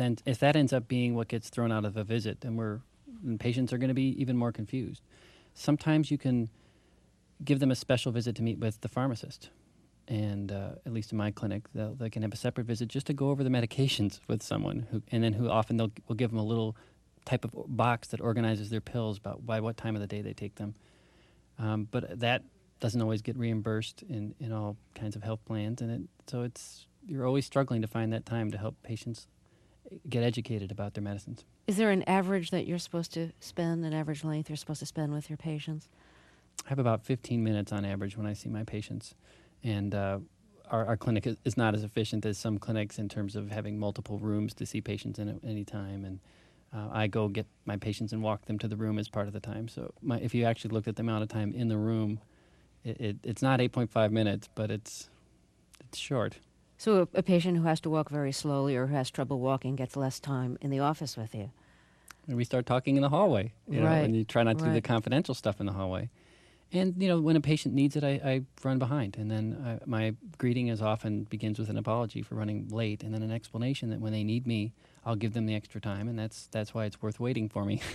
ends up being what gets thrown out of a visit, then patients are going to be even more confused. Sometimes you can give them a special visit to meet with the pharmacist. And at least in my clinic, they can have a separate visit just to go over the medications with someone, who often we'll give them a little type of box that organizes their pills about by what time of the day they take them. But that doesn't always get reimbursed in all kinds of health plans, and so you're always struggling to find that time to help patients get educated about their medicines. Is there an average that you're supposed to spend, an average length you're supposed to spend with your patients? I have about 15 minutes on average when I see my patients, and our clinic is not as efficient as some clinics in terms of having multiple rooms to see patients in at any time, and I go get my patients and walk them to the room as part of the time. So if you actually looked at the amount of time in the room, it's not 8.5 minutes, but it's short. So a patient who has to walk very slowly or who has trouble walking gets less time in the office with you. And we start talking in the hallway, and you try not to do the confidential stuff in the hallway. And, when a patient needs it, I run behind. And then my greeting often begins with an apology for running late, and then an explanation that when they need me, I'll give them the extra time, and that's why it's worth waiting for me.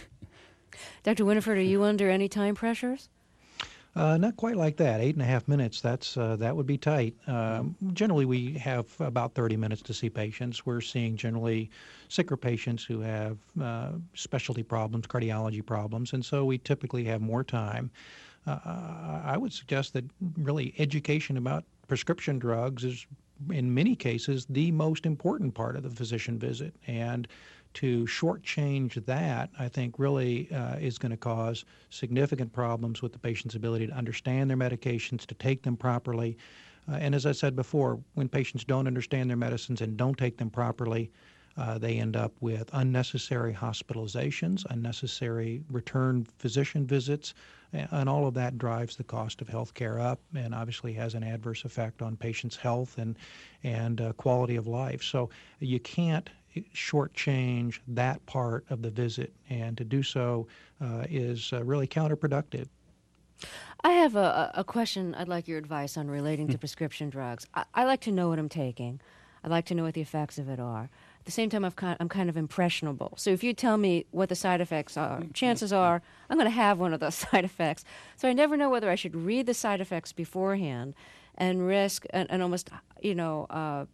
Dr. Winifred, are you under any time pressures? Not quite like that. 8.5 minutes, that would be tight. Generally, we have about 30 minutes to see patients. We're seeing generally sicker patients who have specialty problems, cardiology problems, and so we typically have more time. I would suggest that really education about prescription drugs is, in many cases, the most important part of the physician visit. And to shortchange that, I think, really is going to cause significant problems with the patient's ability to understand their medications, to take them properly. And as I said before, when patients don't understand their medicines and don't take them properly, they end up with unnecessary hospitalizations, unnecessary return physician visits, and all of that drives the cost of health care up and obviously has an adverse effect on patients' health and quality of life. So you can't shortchange that part of the visit, and to do so is really counterproductive. I have a question I'd like your advice on relating to prescription drugs. I like to know what I'm taking. I'd like to know what the effects of it are. At the same time, I'm kind of impressionable. So if you tell me what the side effects are, chances are I'm going to have one of those side effects. So I never know whether I should read the side effects beforehand and risk and almost,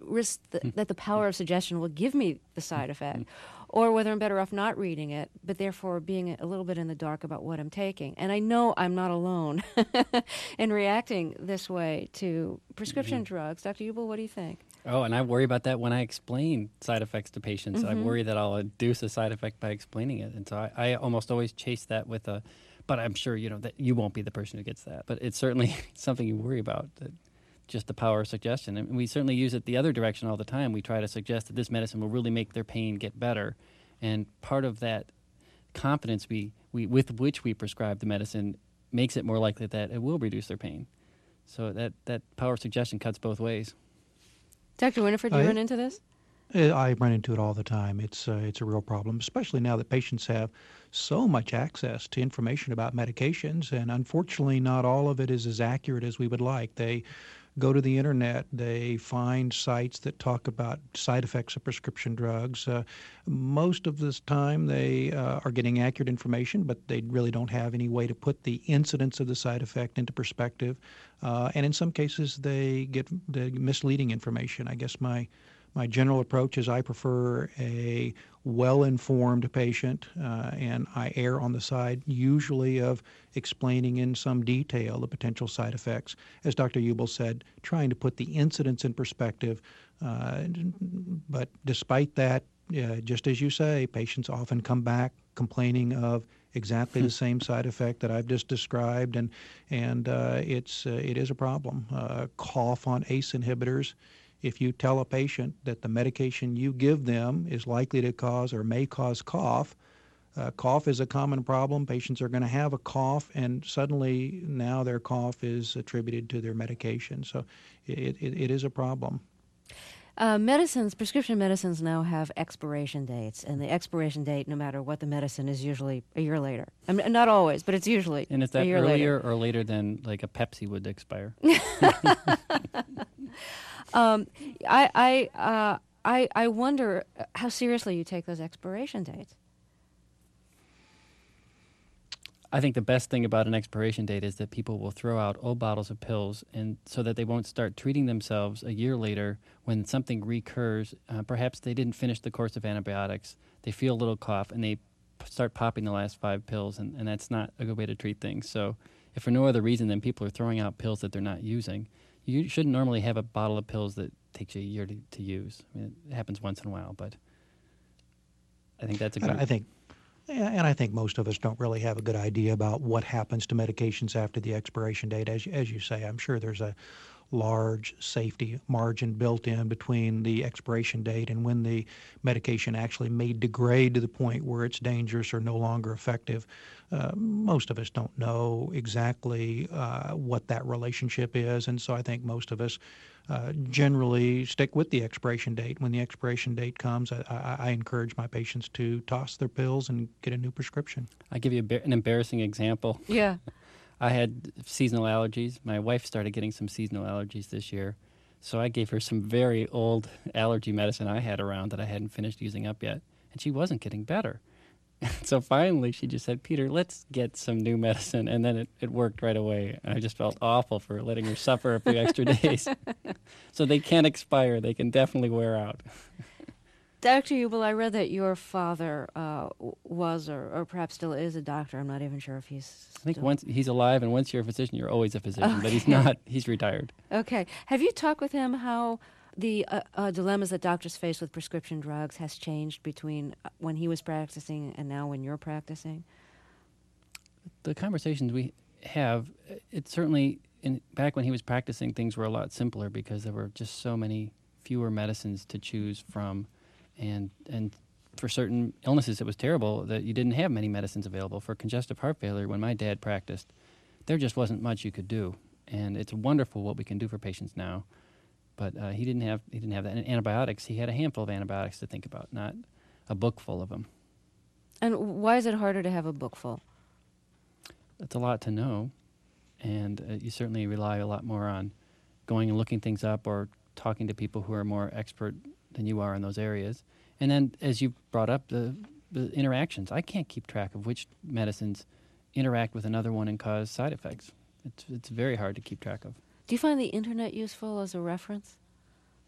risk that the power of suggestion will give me the side effect, or whether I'm better off not reading it, but therefore being a little bit in the dark about what I'm taking. And I know I'm not alone in reacting this way to prescription drugs. Dr. Ubel, what do you think? Oh, and I worry about that when I explain side effects to patients. I worry that I'll induce a side effect by explaining it. And so I almost always chase that with but I'm sure, that you won't be the person who gets that. But it's certainly something you worry about, just the power of suggestion. And we certainly use it the other direction all the time. We try to suggest that this medicine will really make their pain get better. And part of that confidence with which we prescribe the medicine makes it more likely that it will reduce their pain. So that power of suggestion cuts both ways. Dr. Winifred, do you run into this? I run into it all the time. It's a real problem, especially now that patients have so much access to information about medications, and unfortunately not all of it is as accurate as we would like. They go to the internet, they find sites that talk about side effects of prescription drugs. Most of this time they are getting accurate information, but they really don't have any way to put the incidence of the side effect into perspective. And in some cases they get the misleading information. I guess my general approach is I prefer a well-informed patient, and I err on the side usually of explaining in some detail the potential side effects. As Dr. Ubel said, trying to put the incidence in perspective. But despite that, just as you say, patients often come back complaining of exactly the same side effect that I've just described, and it is a problem. Cough on ACE inhibitors. If you tell a patient that the medication you give them is likely to cause or may cause cough, cough is a common problem. Patients are going to have a cough, and suddenly now their cough is attributed to their medication. So it is a problem. Prescription medicines now have expiration dates, and the expiration date, no matter what the medicine, is usually a year later. I mean, not always, but it's usually and is that a year earlier later. or later than like a Pepsi would expire? I wonder how seriously you take those expiration dates. I think the best thing about an expiration date is that people will throw out old bottles of pills, and so that they won't start treating themselves a year later when something recurs. Perhaps they didn't finish the course of antibiotics, they feel a little cough, and they start popping the last 5 pills, and that's not a good way to treat things. So if for no other reason than people are throwing out pills that they're not using, you shouldn't normally have a bottle of pills that takes you a year to use. I mean, it happens once in a while, but I think that's a good... I think most of us don't really have a good idea about what happens to medications after the expiration date. As you say, I'm sure there's a large safety margin built in between the expiration date and when the medication actually may degrade to the point where it's dangerous or no longer effective. Most of us don't know exactly what that relationship is, and so I think most of us generally stick with the expiration date. When the expiration date comes, I encourage my patients to toss their pills and get a new prescription. I'll give you an embarrassing example. Yeah. I had seasonal allergies. My wife started getting some seasonal allergies this year, so I gave her some very old allergy medicine I had around that I hadn't finished using up yet, and she wasn't getting better. So finally she just said, "Peter, let's get some new medicine," and then it worked right away. And I just felt awful for letting her suffer a few extra days. So they can't expire. They can definitely wear out. Dr. Ubel, I read that your father was or perhaps still is a doctor. I'm not even sure if he's I think once he's alive, and once you're a physician, you're always a physician. Okay. But he's not. He's retired. Okay. Have you talked with him how the dilemmas that doctors face with prescription drugs has changed between when he was practicing and now when you're practicing? The conversations we have, it certainly, back when he was practicing, things were a lot simpler because there were just so many fewer medicines to choose from. And for certain illnesses, it was terrible that you didn't have many medicines available. For congestive heart failure, when my dad practiced, there just wasn't much you could do. And it's wonderful what we can do for patients now. But he didn't have that. And antibiotics, he had a handful of antibiotics to think about, not a book full of them. And why is it harder to have a book full? It's a lot to know. And you certainly rely a lot more on going and looking things up or talking to people who are more expert than you are in those areas. And then, as you brought up, the interactions. I can't keep track of which medicines interact with another one and cause side effects. It's very hard to keep track of. Do you find the internet useful as a reference?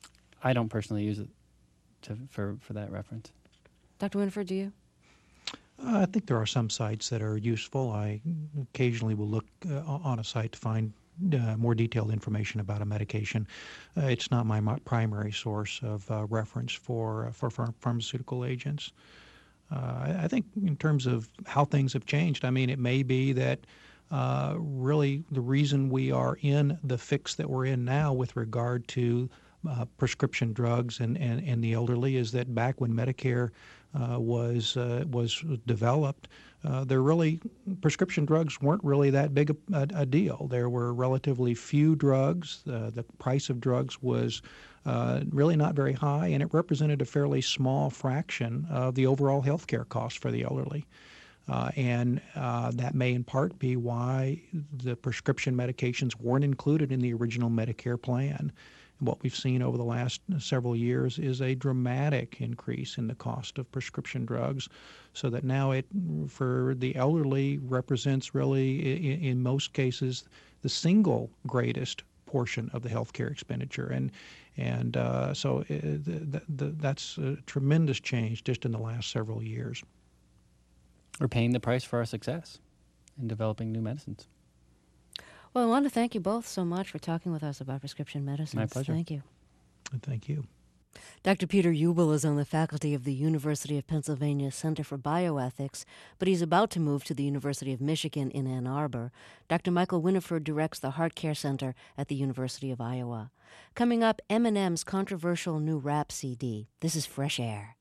I don't personally use it for that reference. Dr. Winifred, do you? I think there are some sites that are useful. I occasionally will look on a site to find more detailed information about a medication. It's not my primary source of reference for pharmaceutical agents. I think in terms of how things have changed, I mean, it may be that really the reason we are in the fix that we're in now with regard to prescription drugs and the elderly is that back when Medicare was developed, prescription drugs weren't really that big a deal. There were relatively few drugs. The price of drugs was really not very high, and it represented a fairly small fraction of the overall health care cost for the elderly. And that may in part be why the prescription medications weren't included in the original Medicare plan. And what we've seen over the last several years is a dramatic increase in the cost of prescription drugs, so that now it, for the elderly, represents really, in most cases, the single greatest portion of the healthcare expenditure. So that's a tremendous change just in the last several years. We're paying the price for our success in developing new medicines. Well, I want to thank you both so much for talking with us about prescription medicines. My pleasure. Thank you. Thank you. Dr. Peter Ubel is on the faculty of the University of Pennsylvania Center for Bioethics, but he's about to move to the University of Michigan in Ann Arbor. Dr. Michael Winifred directs the Heart Care Center at the University of Iowa. Coming up, Eminem's controversial new rap CD. This is Fresh Air.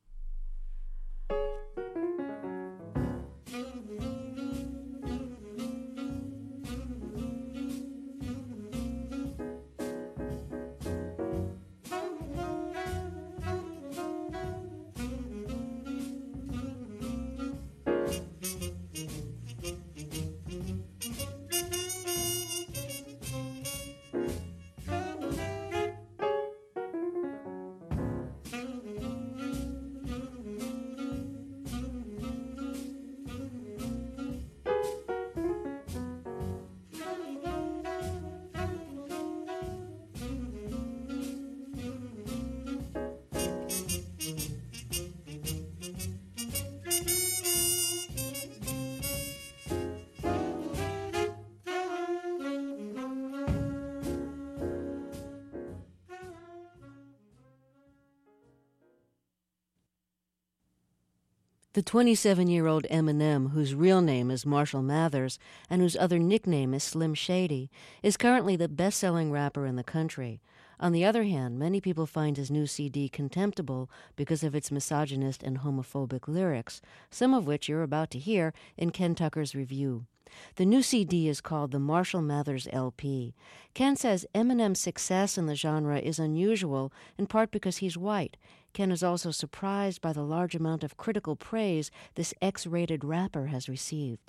The 27-year-old Eminem, whose real name is Marshall Mathers and whose other nickname is Slim Shady, is currently the best-selling rapper in the country. On the other hand, many people find his new CD contemptible because of its misogynist and homophobic lyrics, some of which you're about to hear in Ken Tucker's review. The new CD is called the Marshall Mathers LP. Ken says Eminem's success in the genre is unusual, in part because he's white. Ken is also surprised by the large amount of critical praise this X-rated rapper has received.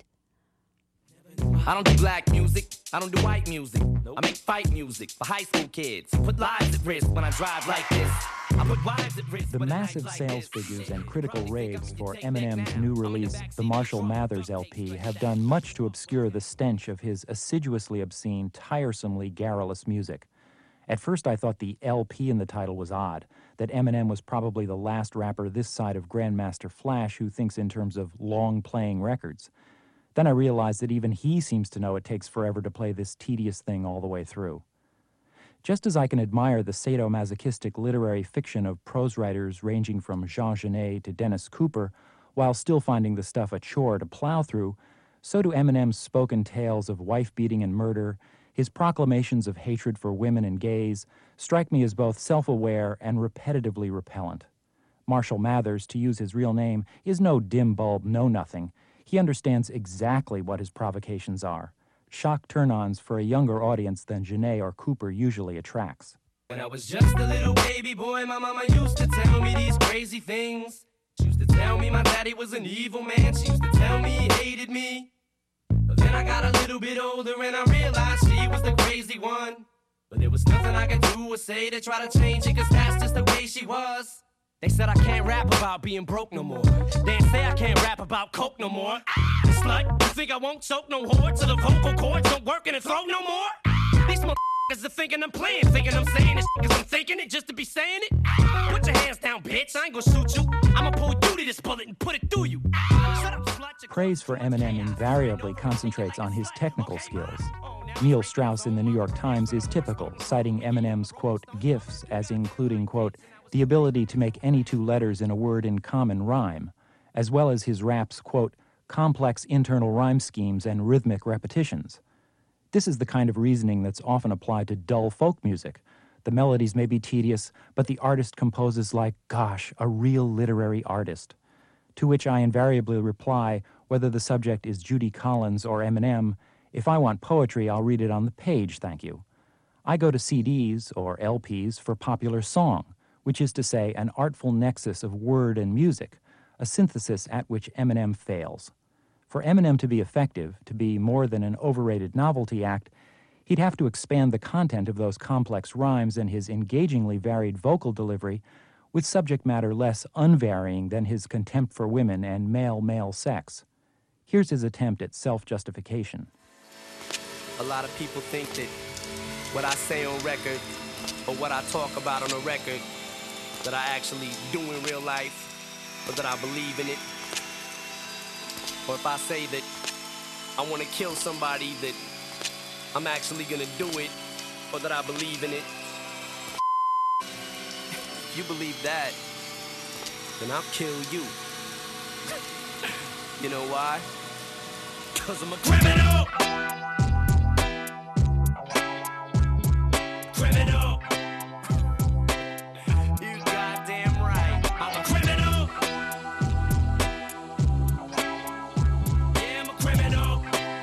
I don't do black music, I don't do white music. I make fight music for high school kids. Put lives at risk when I drive like this. I put lives at risk. The massive sales figures and critical raves for Eminem's new release, the Marshall Mathers LP, have done much to obscure the stench of his assiduously obscene, tiresomely garrulous music. At first I thought the LP in the title was odd, that Eminem was probably the last rapper this side of Grandmaster Flash who thinks in terms of long-playing records. Then I realized that even he seems to know it takes forever to play this tedious thing all the way through. Just as I can admire the sadomasochistic literary fiction of prose writers ranging from Jean Genet to Dennis Cooper, while still finding the stuff a chore to plow through, so do Eminem's spoken tales of wife-beating and murder. His proclamations of hatred for women and gays strike me as both self-aware and repetitively repellent. Marshall Mathers, to use his real name, is no dim bulb know-nothing. He understands exactly what his provocations are. Shock turn-ons for a younger audience than Genet or Cooper usually attracts. When I was just a little baby boy, my mama used to tell me these crazy things. She used to tell me my daddy was an evil man. She used to tell me he hated me. But then I got a little bit older and I realized she was the crazy one. But there was nothing I could do or say to try to change it, cause that's just the way she was. They said I can't rap about being broke no more. They say I can't rap about coke no more. Slut, you think I won't choke no whore till the vocal cords don't work in the throat no more? These Motherfuckers are thinking I'm playing, thinking I'm saying this because I'm thinking it just to be saying it. Put your hands down, bitch. I ain't gonna shoot you. I'ma pull you to this bullet and put it through you. Shut up, slut. Praise for Eminem invariably concentrates on his technical skills. Neil Strauss in the New York Times is typical, citing Eminem's, quote, gifts as including, quote, the ability to make any two letters in a word in common rhyme, as well as his rap's, quote, complex internal rhyme schemes and rhythmic repetitions. This is the kind of reasoning that's often applied to dull folk music. The melodies may be tedious, but the artist composes like, gosh, a real literary artist. To which I invariably reply, whether the subject is Judy Collins or Eminem, if I want poetry, I'll read it on the page, thank you. I go to CDs, or LPs, for popular song, which is to say an artful nexus of word and music, a synthesis at which Eminem fails. For Eminem to be effective, to be more than an overrated novelty act, he'd have to expand the content of those complex rhymes and his engagingly varied vocal delivery with subject matter less unvarying than his contempt for women and male-male sex. Here's his attempt at self-justification. A lot of people think that what I say on record or what I talk about on a record that I actually do in real life or that I believe in it. Or if I say that I want to kill somebody, that I'm actually going to do it or that I believe in it. If you believe that, then I'll kill you. You know why? 'Cause I'm a criminal! Criminal! You goddamn right. I'm a criminal! Yeah, I'm a criminal!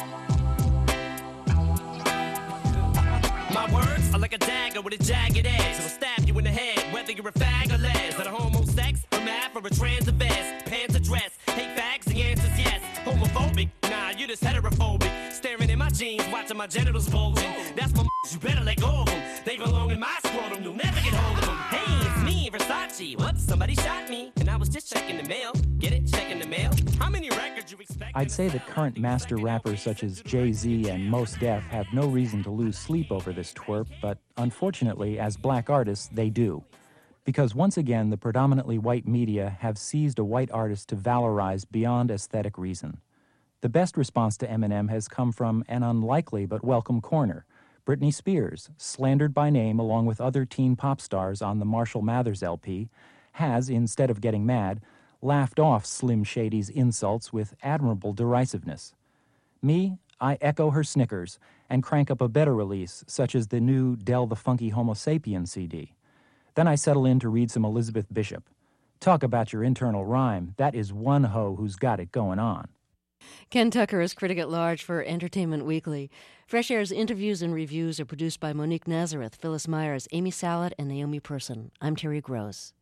My words are like a dagger with a jagged edge. It'll stab you in the head, whether you're a fag or les. That a homo sex, a math, or a trans or vest. Pants or dress, hate fags, the answer's yes. Homophobic, nah, you just heterophobic. Staring in my jeans, watching my genitals bulging. That's my you better let go of them. They belong in my scrotum, you'll never get hold of them. Hey, it's me, Versace. Whoops, somebody shot me. And I was just checking the mail. Get it? Checking the mail? How many records you expect? I'd say that current master rappers such as Jay-Z and Mos Def have no reason to lose sleep over this twerp, but unfortunately, as black artists, they do. Because once again, the predominantly white media have seized a white artist to valorize beyond aesthetic reason. The best response to Eminem has come from an unlikely but welcome corner. Britney Spears, slandered by name along with other teen pop stars on the Marshall Mathers LP, has, instead of getting mad, laughed off Slim Shady's insults with admirable derisiveness. Me, I echo her snickers and crank up a better release, such as the new Del the Funky Homo Sapien CD. Then I settle in to read some Elizabeth Bishop. Talk about your internal rhyme. That is one hoe who's got it going on. Ken Tucker is critic at large for Entertainment Weekly. Fresh Air's interviews and reviews are produced by Monique Nazareth, Phyllis Myers, Amy Salad, and Naomi Person. I'm Terry Gross.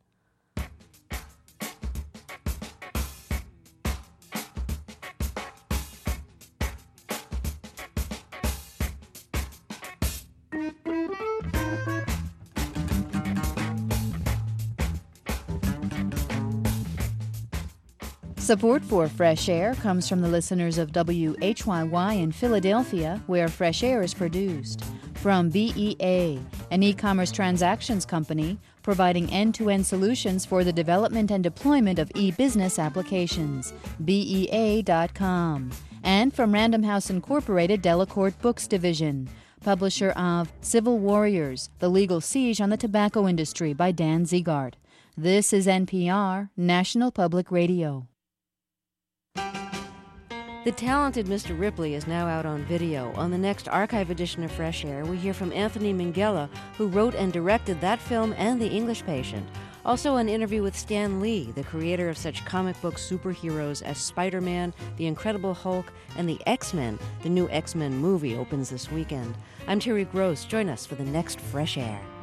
Support for Fresh Air comes from the listeners of WHYY in Philadelphia, where Fresh Air is produced. From BEA, an e-commerce transactions company providing end-to-end solutions for the development and deployment of e-business applications. BEA.com. And from Random House Incorporated Delacorte Books Division, publisher of Civil Warriors, The Legal Siege on the Tobacco Industry by Dan Ziegart. This is NPR, National Public Radio. The talented Mr. Ripley is now out on video. On the next archive edition of Fresh Air, we hear from Anthony Minghella, who wrote and directed that film and The English Patient. Also an interview with Stan Lee, the creator of such comic book superheroes as Spider-Man, The Incredible Hulk, and the X-Men. The new X-Men movie opens this weekend. I'm Terry Gross. Join us for the next Fresh Air.